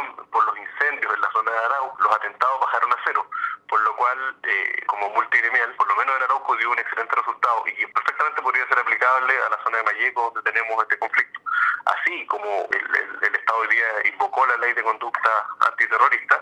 región por los incendios en la zona de Arauco, los atentados bajaron a cero, por lo cual, como multigremial, por lo menos en Arauco dio un excelente resultado y que perfectamente podría ser aplicable a la zona de Malleco, donde tenemos este conflicto. Así como el Estado hoy día invocó la ley de conducta antiterrorista,